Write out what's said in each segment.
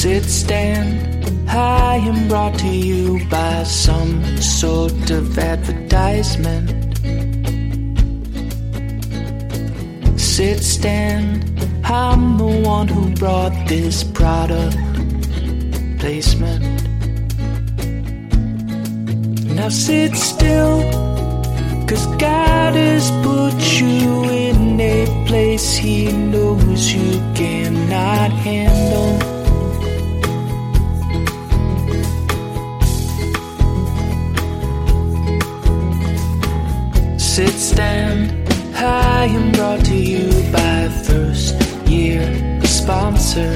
Sit, stand high and brought to you by some sort of advertisement. Sit, stand, I'm the one who brought this product placement. Now sit still, 'cause God has put you in a place He knows you cannot handle. Sit, stand high and brought to you by First Year Sponsor.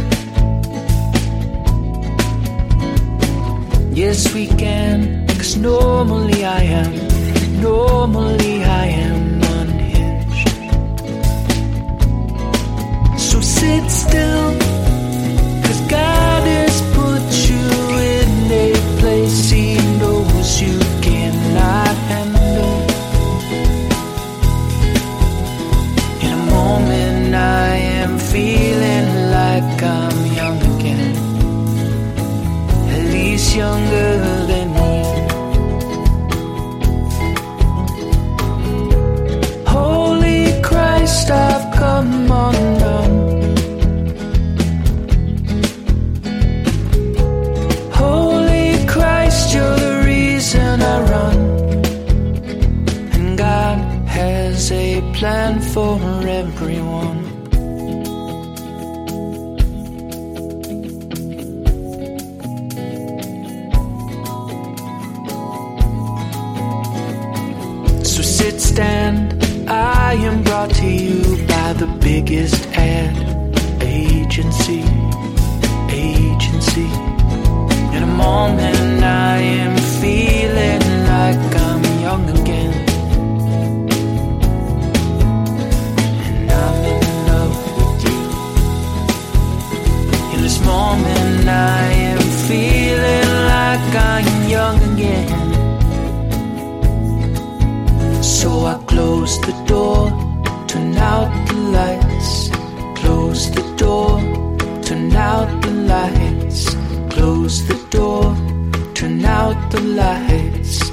Yes, we can, 'cause normally I am unhinged. So sit still, 'cause God has put you in a place He knows you cannot handle. In a moment I am feeling like I'm young again, at least younger than me. Holy Christ, I've come undone. Holy Christ, you're the reason I run. And God has a plan for everyone. So sit, stand, I am brought to you by the biggest ad agency. In a moment I am feeling like I'm young again, and I'm in love with you. In this moment I am feeling like I'm young again. So I close the door, turn out the lights. Close the door, turn out the lights. Close the door, turn out the lights.